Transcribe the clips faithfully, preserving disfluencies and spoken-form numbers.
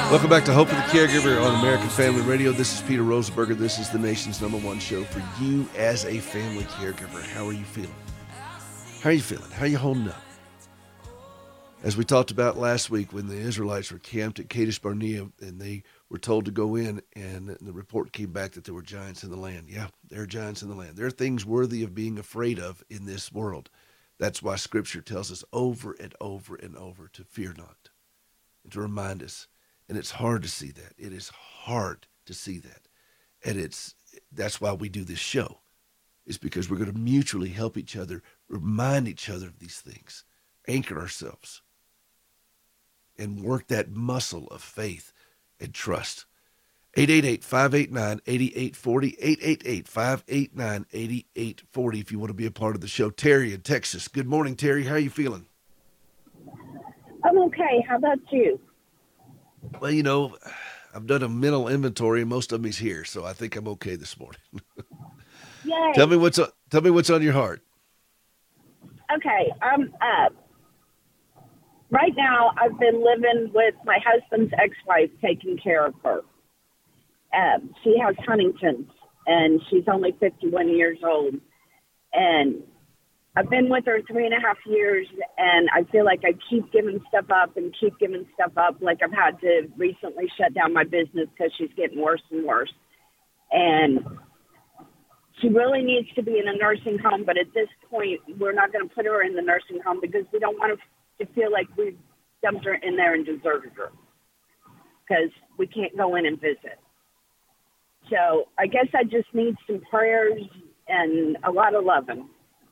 Welcome back to Hope of the Caregiver on American Family Radio. This is Peter Rosenberger. This is the nation's number one show for you as a family caregiver. How are you feeling? How are you feeling? How are you holding up? As we talked about last week when the Israelites were camped at Kadesh Barnea and they were told to go in, and the report came back that there were giants in the land. Yeah, there are giants in the land. There are things worthy of being afraid of in this world. That's why Scripture tells us over and over and over to fear not, and to remind us. And it's hard to see that. It is hard to see that. And it's that's why we do this show. It's because we're going to mutually help each other, remind each other of these things, anchor ourselves, and work that muscle of faith and trust. eight eight eight, five eight nine, eight eight four zero, eight eight eight, five eight nine, eight eight four zero if you want to be a part of the show. Terry in Texas. Good morning, Terry. How are you feeling? I'm okay. How about you? Well, you know, I've done a mental inventory, and most of me's here, so I think I'm okay this morning. Yay. Tell me what's on, tell me what's on your heart. Okay. Um. Uh, right now, I've been living with my husband's ex-wife, taking care of her. Um, she has Huntington's, and she's only fifty-one years old. And I've been with her three and a half years, and I feel like I keep giving stuff up and keep giving stuff up. Like I've had to recently shut down my business because she's getting worse and worse. And she really needs to be in a nursing home, but at this point, we're not going to put her in the nursing home because we don't want to feel like we've dumped her in there and deserted her because we can't go in and visit. So I guess I just need some prayers and a lot of loving.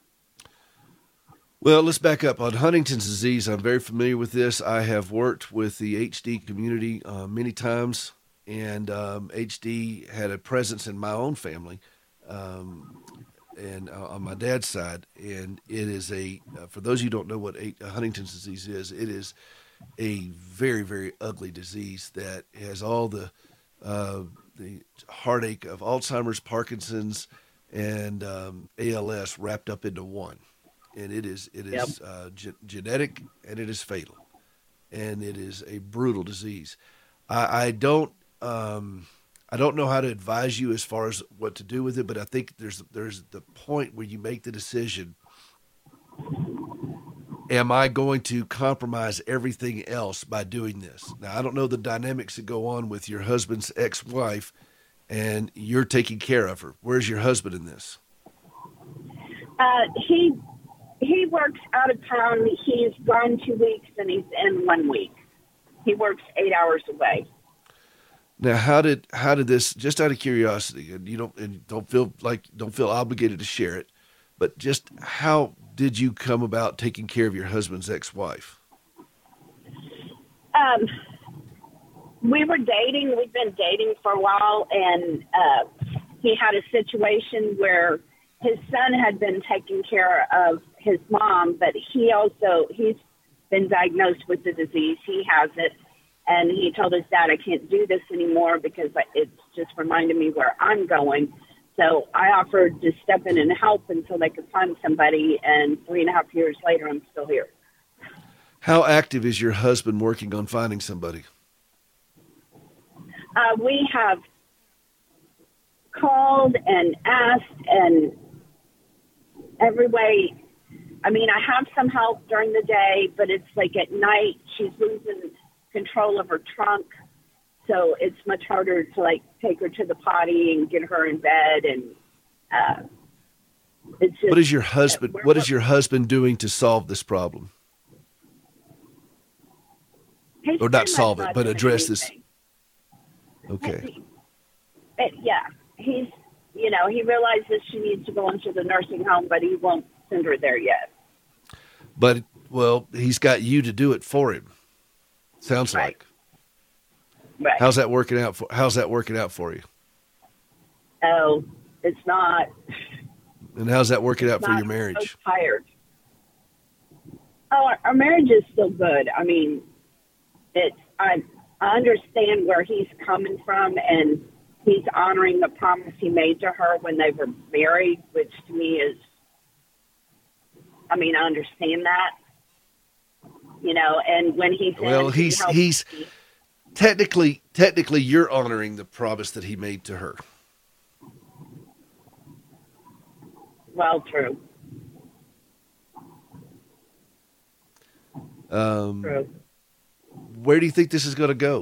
Well, let's back up. On Huntington's disease, I'm very familiar with this. I have worked with the H D community uh, many times, and um, H D had a presence in my own family um, and uh, on my dad's side. And it is a, uh, for those of you who don't know what a, uh, Huntington's disease is, it is a very, very ugly disease that has all the, uh, the heartache of Alzheimer's, Parkinson's, and um, A L S wrapped up into one. And it is it is Yep. uh, ge- genetic, and it is fatal, and it is a brutal disease. I, I don't um, I don't know how to advise you as far as what to do with it, but I think there's there's the point where you make the decision: am I going to compromise everything else by doing this? Now, I don't know the dynamics that go on with your husband's ex-wife, and you're taking care of her. Where's your husband in this? Uh, he he works out of town. He's gone two weeks and he's in one week. He works eight hours away. Now, how did how did this? Just out of curiosity, and you don't and don't feel like don't feel obligated to share it, but just how did you come about taking care of your husband's ex-wife? Um, we were dating. We've been dating for a while, and uh, he had a situation where his son had been taking care of his mom, but he also, he's been diagnosed with the disease. He has it. And he told his dad, I can't do this anymore because it's just reminded me where I'm going. So I offered to step in and help until they could find somebody. And three and a half years later, I'm still here. How active is your husband working on finding somebody? Uh, we have called and asked and every way. I mean, I have some help during the day, but it's like at night she's losing control of her trunk. So it's much harder to like take her to the potty and get her in bed. And uh, it's just, what is your husband, uh, what is your husband doing to solve this problem? He's Or not pretty solve much it, not but doing address this. anything. Okay. But yeah, he's, you know, he realizes she needs to go into the nursing home, but he won't send her there yet. But, well, he's got you to do it for him. Sounds Right. like. Right. How's that working out for, how's that working out for you? Oh, it's not. And how's that working out for not- your marriage? I'm so tired. Oh, our, our marriage is still good. I mean, it's, I, I understand where he's coming from, and he's honoring the promise he made to her when they were married, which to me is, I mean, I understand that, you know, and when he said Well, he he's, helped he's, me- technically, technically, you're honoring the promise that he made to her. Well, true. Um, True. Where do you think this is going to go?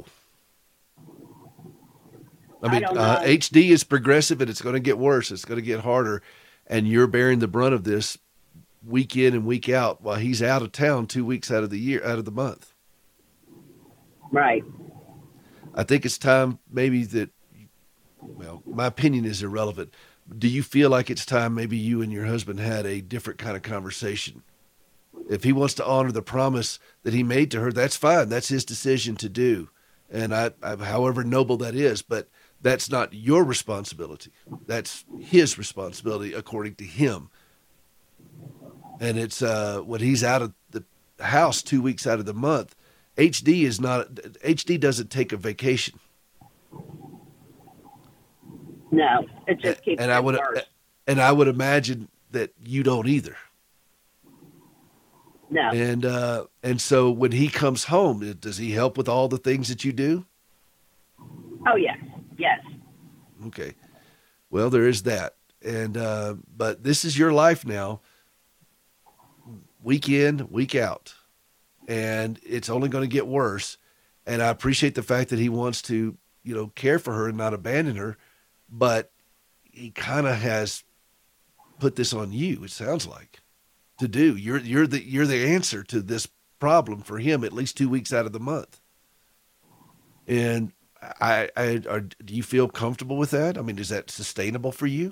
I mean, I don't uh, know. H D is progressive, and it's going to get worse. It's going to get harder, and you're bearing the brunt of this week in and week out while he's out of town two weeks out of the year, out of the month. Right. I think it's time maybe that, well, my opinion is irrelevant. Do you feel like it's time maybe you and your husband had a different kind of conversation? If he wants to honor the promise that he made to her, that's fine. That's his decision to do. And I, I however noble that is, but that's not your responsibility. That's his responsibility according to him. And it's uh, when he's out of the house two weeks out of the month, H D is not, H D doesn't take a vacation. No, it just keeps and I getting would, worse. and I would imagine that you don't either. No. And, uh, and so when he comes home, does he help with all the things that you do? Oh, yes. Yes. Okay. Well, there is that. And, uh, but this is your life now, week in, week out, and it's only going to get worse. And I appreciate the fact that he wants to, you know, care for her and not abandon her, but he kind of has put this on you. It sounds like to do. You're, you're the, you're the answer to this problem for him, at least two weeks out of the month. And I, I, are, do you feel comfortable with that? I mean, is that sustainable for you?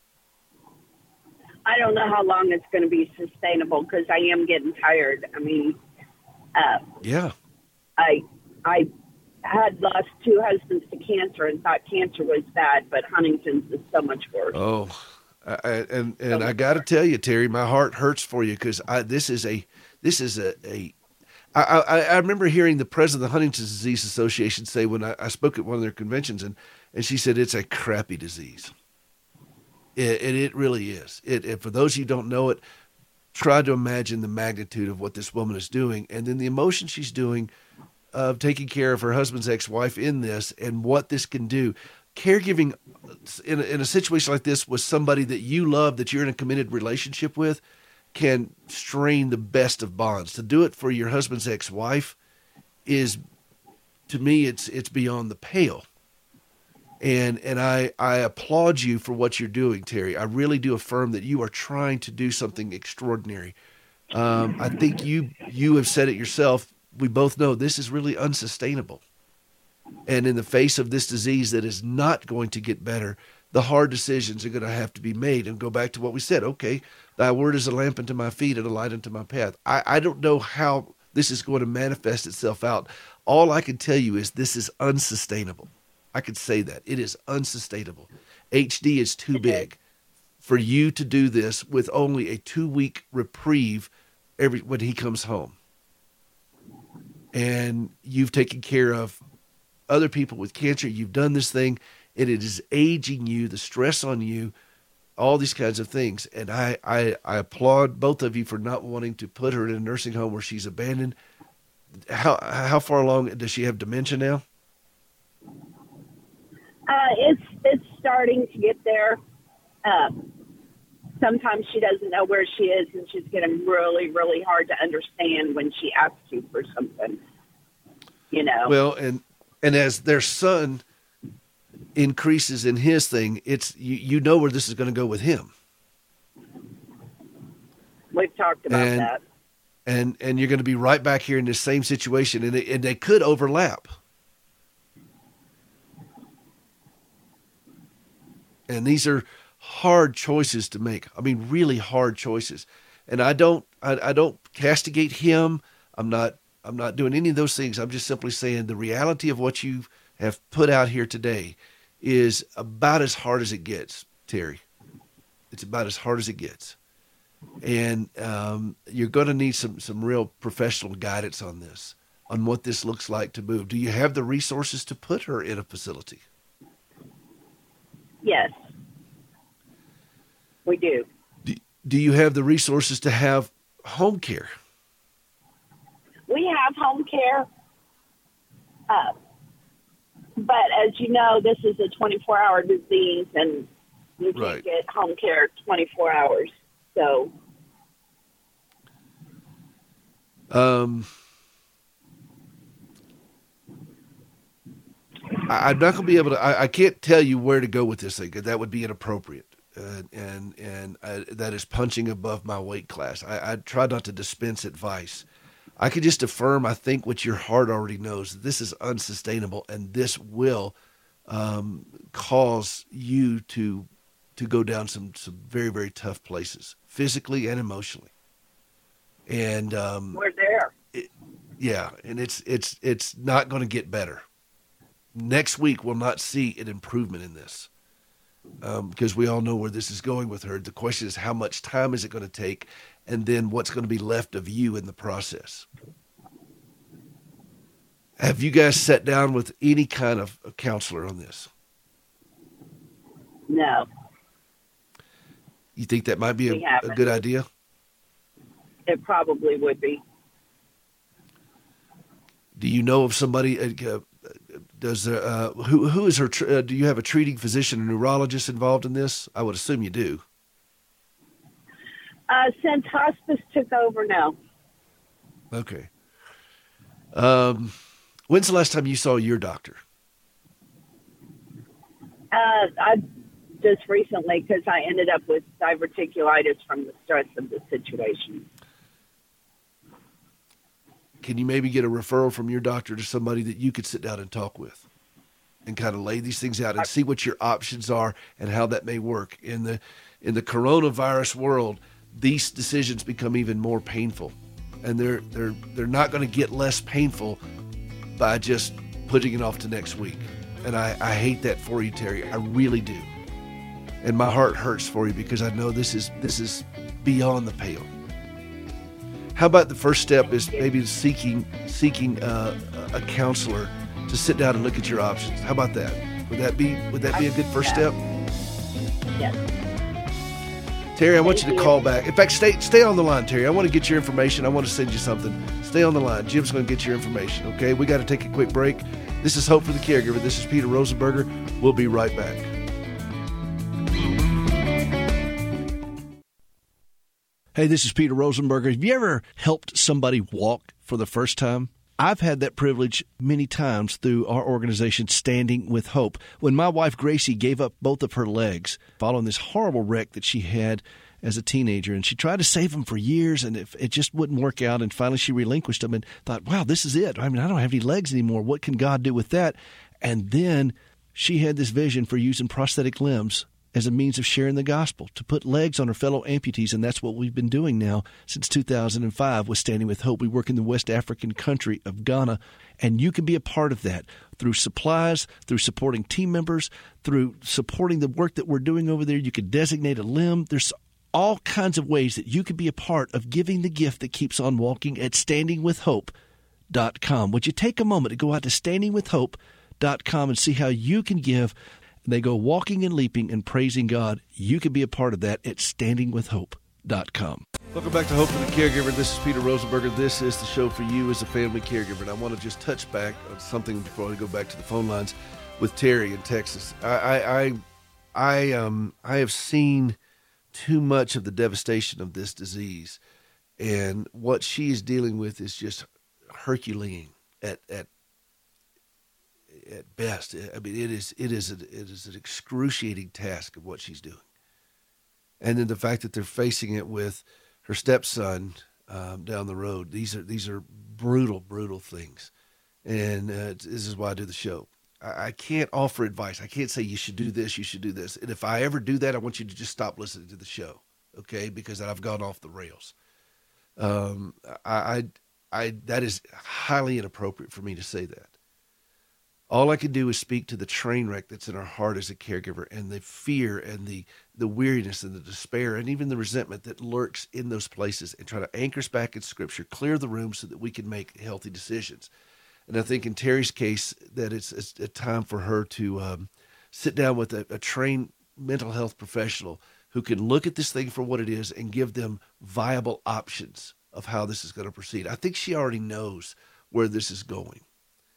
I don't know how long it's going to be sustainable because I am getting tired. I mean, uh, Yeah. I I had lost two husbands to cancer and thought cancer was bad, but Huntington's is so much worse. Oh, I, I, and and I got to tell you, Terry, my heart hurts for you because I this is a this is a a. I, I, I remember hearing the president of the Huntington's Disease Association say when I, I spoke at one of their conventions, and, and she said it's a crappy disease. It, it, it really is. It, it, for those of you who don't know it, try to imagine the magnitude of what this woman is doing and then the emotion she's doing of taking care of her husband's ex-wife in this and what this can do. Caregiving in a, in a situation like this with somebody that you love, that you're in a committed relationship with, can strain the best of bonds. To do it for your husband's ex-wife is, to me, it's it's beyond the pale. And and I, I applaud you for what you're doing, Terry. I really do affirm that you are trying to do something extraordinary. Um, I think you you have said it yourself. We both know this is really unsustainable. And in the face of this disease that is not going to get better, the hard decisions are going to have to be made and go back to what we said. Okay, thy word is a lamp unto my feet and a light unto my path. I, I don't know how this is going to manifest itself out. All I can tell you is this is unsustainable. I could say that. It is unsustainable. H D is too big for you to do this with only a two-week reprieve every when he comes home. And you've taken care of other people with cancer. You've done this thing, and it is aging you, the stress on you, all these kinds of things. And I, I, I applaud both of you for not wanting to put her in a nursing home where she's abandoned. How how far along does she have dementia now? Uh, it's it's starting to get there. Um, sometimes she doesn't know where she is, and she's getting really, really hard to understand when she asks you for something. You know. Well, and and as their son increases in his thing, it's you, you know where this is going to go with him. We've talked about and, that. And and you're going to be right back here in the same situation, and, it, and they could overlap. And these are hard choices to make. I mean, really hard choices. And I don't, I, I don't castigate him. I'm not, I'm not doing any of those things. I'm just simply saying the reality of what you have put out here today is about as hard as it gets, Terry. It's about as hard as it gets. And um, you're going to need some, some real professional guidance on this, on what this looks like to move. Do you have the resources to put her in a facility? Yes, we do. do. Do you have the resources to have home care? We have home care. Uh, but as you know, this is a twenty-four hour disease, and you can't Right. get home care twenty-four hours. So, Um, I, I'm not going to be able to. I, I can't tell you where to go with this thing. 'Cause that would be inappropriate, uh, and and I, that is punching above my weight class. I, I try not to dispense advice. I can just affirm, I think, what your heart already knows. This is unsustainable, and this will um, cause you to to go down some some very very tough places, physically and emotionally. And um, we're there. yeah, and it's it's it's not going to get better. Next week we'll not see an improvement in this um, because we all know where this is going with her. The question is, how much time is it going to take, and then what's going to be left of you in the process. Have you guys sat down with any kind of a counselor on this? No, You think that might be We a, a haven't. good idea? it probably would be. Do you know of somebody? Uh, uh, does there, uh, who who is her? Tr- uh, do you have a treating physician, a neurologist involved in this? I would assume you do. Uh, since hospice took over, no. Okay. Um, when's the last time you saw your doctor? Uh, I just recently, because I ended up with diverticulitis from the stress of the situation. Can you maybe get a referral from your doctor to somebody that you could sit down and talk with and kind of lay these things out and see what your options are and how that may work? In the in the coronavirus world, these decisions become even more painful, and they're they're they're not going to get less painful by just putting it off to next week. And I, I hate that for you, Terry. I really do. And my heart hurts for you because I know this is this is beyond the pale. How about the first step is maybe seeking seeking uh, a counselor to sit down and look at your options? How about that? Would that be would that be a good first step? Yes. Terry, I want you Thank to you. call back. In fact, stay stay on the line, Terry. I want to get your information. I want to send you something. Stay on the line. Jim's going to get your information. Okay, we got to take a quick break. This is Hope for the Caregiver. This is Peter Rosenberger. We'll be right back. Hey, this is Peter Rosenberger. Have you ever helped somebody walk for the first time? I've had that privilege many times through our organization, Standing with Hope. When my wife, Gracie, gave up both of her legs following this horrible wreck that she had as a teenager, and she tried to save them for years, and it, it just wouldn't work out, and finally she relinquished them and thought, wow, this is it. I mean, I don't have any legs anymore. What can God do with that? And then she had this vision for using prosthetic limbs as a means of sharing the gospel, to put legs on her fellow amputees, and that's what we've been doing now since two thousand five with Standing with Hope. We work in the West African country of Ghana, and you can be a part of that through supplies, through supporting team members, through supporting the work that we're doing over there. You could designate a limb. There's all kinds of ways that you could be a part of giving the gift that keeps on walking at standing with hope dot com. Would you take a moment to go out to standing with hope dot com and see how you can give? They go walking and leaping and praising God. You can be a part of that at standing with hope dot com. Welcome back to Hope for the Caregiver. This is Peter Rosenberger. This is the show for you as a family caregiver. And I want to just touch back on something before I go back to the phone lines with Terry in Texas. I I I, I um I have seen too much of the devastation of this disease, and what she is dealing with is just Herculean at at at best. I mean, it is it is a, it is an excruciating task of what she's doing, and then the fact that they're facing it with her stepson um, down the road. These are these are brutal, brutal things, and uh, this is why I do the show. I, I can't offer advice. I can't say you should do this, you should do this, and if I ever do that, I want you to just stop listening to the show, okay? Because I've gone off the rails. Um, I, I, I that is highly inappropriate for me to say that. All I can do is speak to the train wreck that's in our heart as a caregiver, and the fear and the, the weariness and the despair and even the resentment that lurks in those places, and try to anchor us back in Scripture, clear the room so that we can make healthy decisions. And I think in Terry's case that it's, it's a time for her to um, sit down with a, a trained mental health professional who can look at this thing for what it is and give them viable options of how this is going to proceed. I think she already knows where this is going.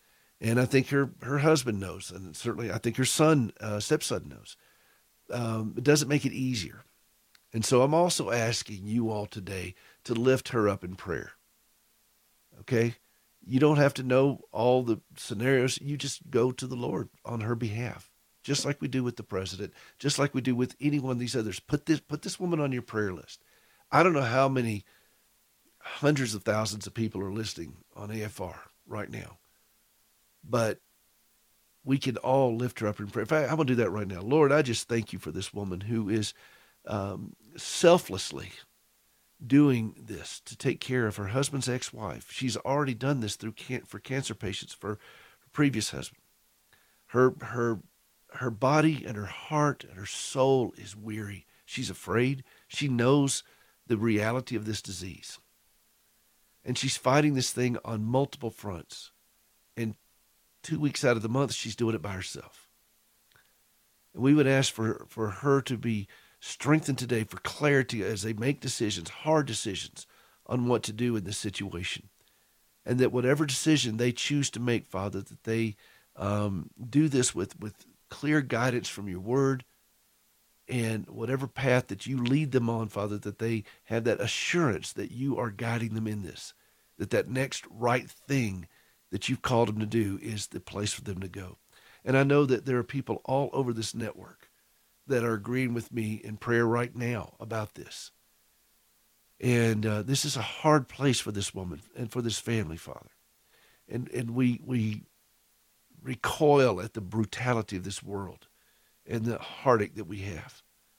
And I think her, her husband knows, and certainly I think her son, uh, stepson knows. Um, it doesn't make it easier. And so I'm also asking you all today to lift her up in prayer. Okay? You don't have to know all the scenarios. You just go to the Lord on her behalf, just like we do with the president, just like we do with any one of these others. Put this, put this woman on your prayer list. I don't know how many hundreds of thousands of people are listening on A F R right now, but we can all lift her up in prayer. In fact, I'm going to do that right now. Lord, I just thank you for this woman who is um, selflessly doing this to take care of her husband's ex-wife. She's already done this through can- for cancer patients for her previous husband. Her her her body and her heart and her soul is weary. She's afraid. She knows the reality of this disease. And she's fighting this thing on multiple fronts. And two weeks out of the month, she's doing it by herself. And we would ask for, for her to be strengthened today, for clarity as they make decisions, hard decisions on what to do in this situation. And that whatever decision they choose to make, Father, that they um, do this with, with clear guidance from your word, and whatever path that you lead them on, Father, that they have that assurance that you are guiding them in this, that that next right thing that you've called them to do is the place for them to go. And I know that there are people all over this network that are agreeing with me in prayer right now about this. And uh, this is a hard place for this woman and for this family, Father. And and we we recoil at the brutality of this world and the heartache that we have.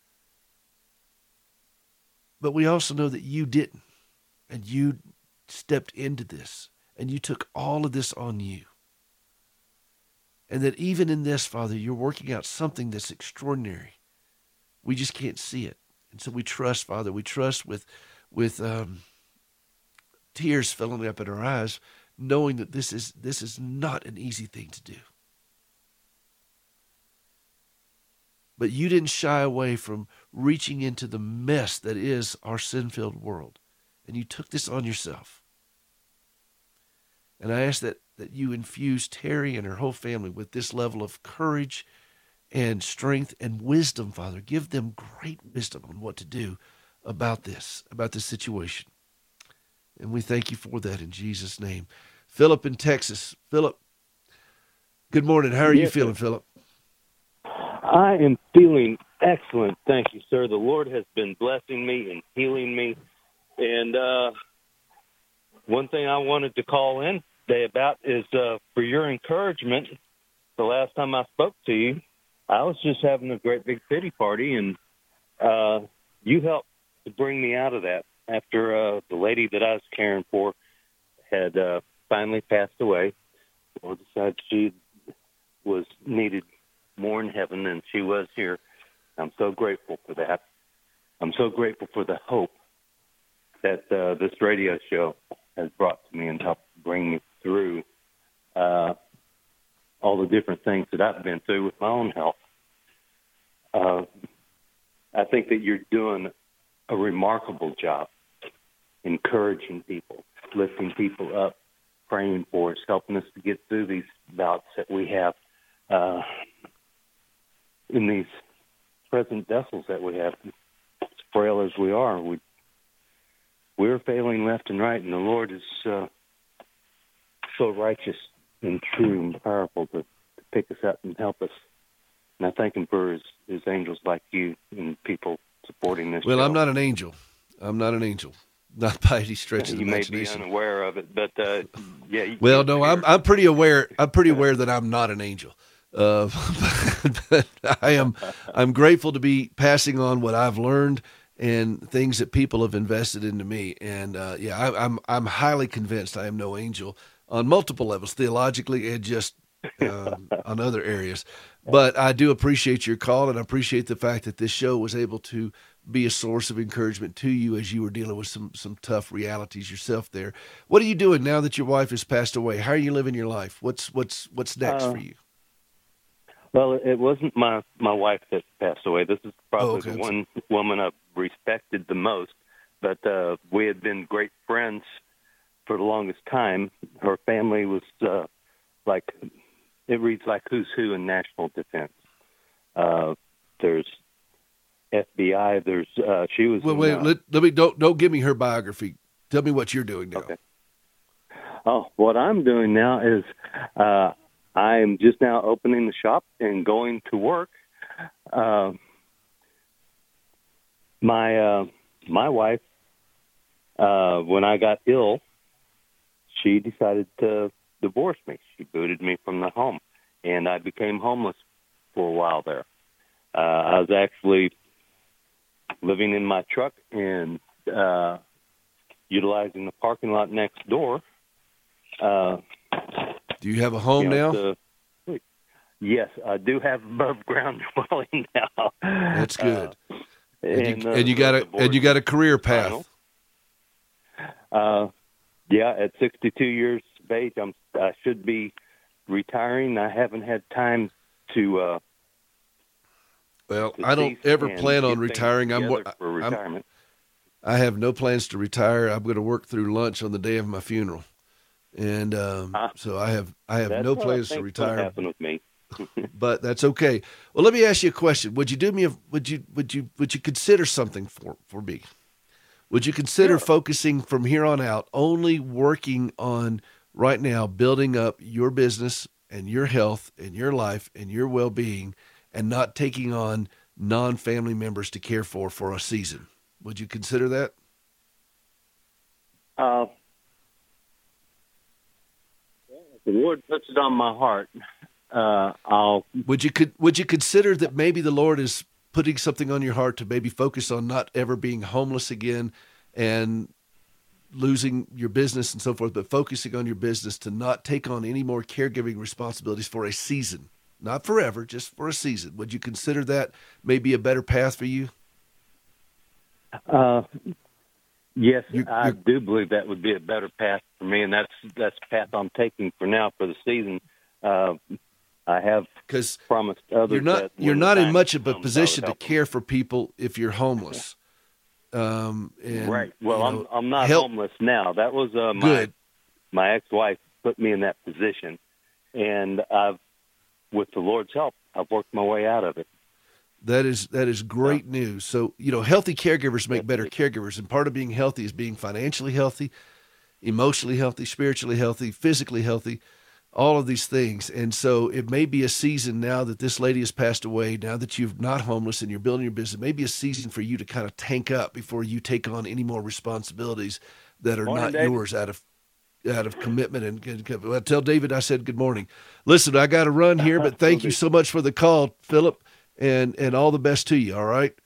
But we also know that you didn't, and you stepped into this, and you took all of this on you. And that even in this, Father, you're working out something that's extraordinary. We just can't see it. And so we trust, Father, we trust with, with um, tears filling up in our eyes, knowing that this is this is not an easy thing to do. But you didn't shy away from reaching into the mess that is our sin-filled world. And you took this on yourself. And I ask that, that you infuse Terry and her whole family with this level of courage and strength and wisdom, Father. Give them great wisdom on what to do about this, about this situation. And we thank you for that in Jesus' name. Philip in Texas. Philip, good morning. How are yes, you feeling, sir. Philip? I am feeling excellent. Thank you, sir. The Lord has been blessing me and healing me. And uh, one thing I wanted to call in today about is uh, for your encouragement. The last time I spoke to you, I was just having a great big pity party, and uh, you helped to bring me out of that after uh, the lady that I was caring for had uh, finally passed away, or decided she was needed more in heaven than she was here. I'm so grateful for that. I'm so grateful for the hope that uh, this radio show has brought to me and helped bring me through uh, all the different things that I've been through with my own health. Uh, I think that you're doing a remarkable job encouraging people, lifting people up, praying for us, helping us to get through these bouts that we have uh, in these present vessels that we have. As frail as we are, we, we're failing left and right, and the Lord is uh, so righteous and true and powerful to, to pick us up and help us. And I thank him for his, his angels like you and people supporting this Well, show. I'm not an angel. I'm not an angel. Not by any stretch of the you may imagination. be unaware of it, but uh, yeah. You, well, no, I'm I'm pretty aware. I'm pretty aware that I'm not an angel. Uh, but I am. I'm grateful to be passing on what I've learned and things that people have invested into me. And uh, yeah, I, I'm I'm highly convinced I am no angel on multiple levels, theologically and just um, on other areas. But I do appreciate your call, and I appreciate the fact that this show was able to be a source of encouragement to you as you were dealing with some some tough realities yourself there. What are you doing now that your wife has passed away? How are you living your life? What's what's what's next uh, for you? Well, it wasn't my, my wife that passed away. This is probably oh, okay. the one woman I've respected the most. But uh, we had been great friends for the longest time. Her family was uh, like it reads like who's who in national defense. Uh, there's F B I. There's uh, she was. Well, in, wait. uh, Let, let me don't don't give me her biography. Tell me what you're doing now. Okay. Oh, what I'm doing now is uh, I'm just now opening the shop and going to work. Uh, my uh, my wife, uh, when I got ill, she decided to divorce me. She booted me from the home, and I became homeless for a while there. Uh, I was actually living in my truck and uh, utilizing the parking lot next door. Uh, Do you have a home you know, now? to, yes, I do have above ground dwelling now. That's good. Uh, and, and, you, uh, and you got a and you got a career path. Uh, yeah, at sixty-two years of age, I'm I should be retiring. I haven't had time to. Uh, Well, to I don't cease ever and plan on get things retiring. I'm, together for I'm retirement. I have no plans to retire. I'm going to work through lunch on the day of my funeral, and um, Ah, so I have I have That's no what I plans to think's gonna retire. happen with me. But that's okay. Well, let me ask you a question. Would you do me a would you would you would you consider something for for me? Would you consider Sure. focusing from here on out only working on right now building up your business and your health and your life and your well-being, and not taking on non-family members to care for for a season? Would you consider that? Uh, the Lord puts it on my heart. Uh, I'll Would you could would you consider that maybe the Lord is putting something on your heart to maybe focus on not ever being homeless again and losing your business and so forth, but focusing on your business to not take on any more caregiving responsibilities for a season, not forever, just for a season? Would you consider that maybe a better path for you? Uh, yes, You- I you- do believe that would be a better path for me, and that's that's the path I'm taking for now for the season. Uh, I have Because promised others you're not that you're when the not in time much of a comes, I would position to help them. care for people if you're homeless. Um, and, Right. Well, you I'm know, I'm not help- homeless now. That was uh, my Good. my ex-wife put me in that position, and I've, with the Lord's help, I've worked my way out of it. That is that is great news. So, you know, healthy caregivers make better caregivers, and part of being healthy is being financially healthy, emotionally healthy, spiritually healthy, physically healthy, all of these things. And so it may be a season now that this lady has passed away, now that you're not homeless and you're building your business, maybe a season for you to kind of tank up before you take on any more responsibilities that are Morning, not David. yours out of out of commitment. And, and well, tell David I said good morning. Listen, I got to run here, but thank you so much for the call, Philip, and and all the best to you. All right.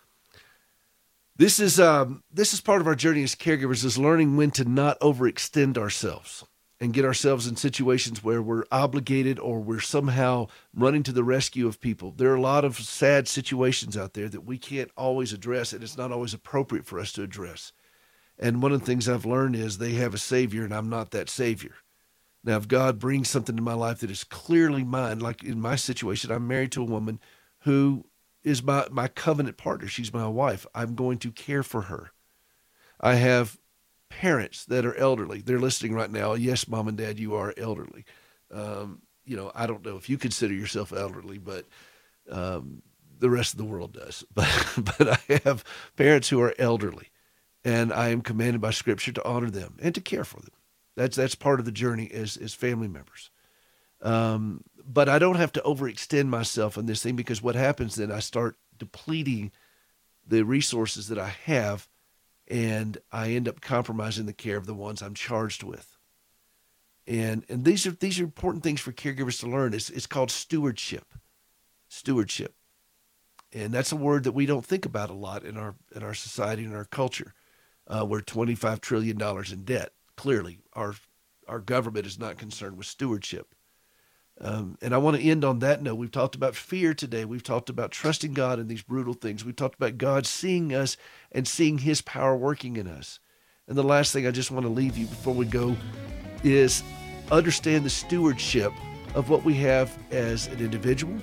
This is um this is part of our journey as caregivers, is learning when to not overextend ourselves and get ourselves in situations where we're obligated or we're somehow running to the rescue of people. There are a lot of sad situations out there that we can't always address, and it's not always appropriate for us to address. And one of the things I've learned is they have a savior, and I'm not that savior. Now, if God brings something to my life that is clearly mine, like in my situation, I'm married to a woman who is my, my covenant partner. She's my wife. I'm going to care for her. I have parents that are elderly. They're listening right now. Yes, mom and dad, you are elderly. Um, you know, I don't know if you consider yourself elderly, but um, the rest of the world does. But, but I have parents who are elderly, and I am commanded by Scripture to honor them and to care for them. That's that's part of the journey as as family members. Um, but I don't have to overextend myself in this thing, because what happens then, I start depleting the resources that I have, and I end up compromising the care of the ones I'm charged with. And and these are these are important things for caregivers to learn. It's it's called stewardship. Stewardship. And that's a word that we don't think about a lot in our in our society and our culture. Uh, we're twenty-five trillion dollars in debt. Clearly, our our government is not concerned with stewardship. Um, and I want to end on that note. We've talked about fear today. We've talked about trusting God in these brutal things. We've talked about God seeing us and seeing his power working in us. And the last thing I just want to leave you before we go is understand the stewardship of what we have as an individual,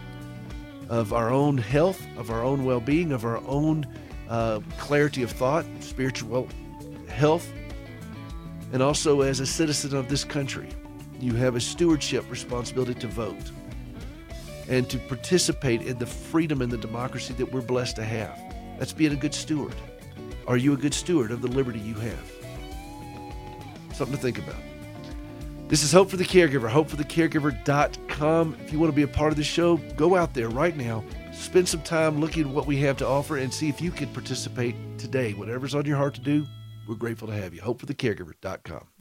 of our own health, of our own well-being, of our own uh, clarity of thought, spiritual health, and also as a citizen of this country. You have a stewardship responsibility to vote and to participate in the freedom and the democracy that we're blessed to have. That's being a good steward. Are you a good steward of the liberty you have? Something to think about. This is Hope for the Caregiver, hope for the caregiver dot com. If you want to be a part of the show, go out there right now. Spend some time looking at what we have to offer and see if you can participate today. Whatever's on your heart to do, we're grateful to have you. hope for the caregiver dot com.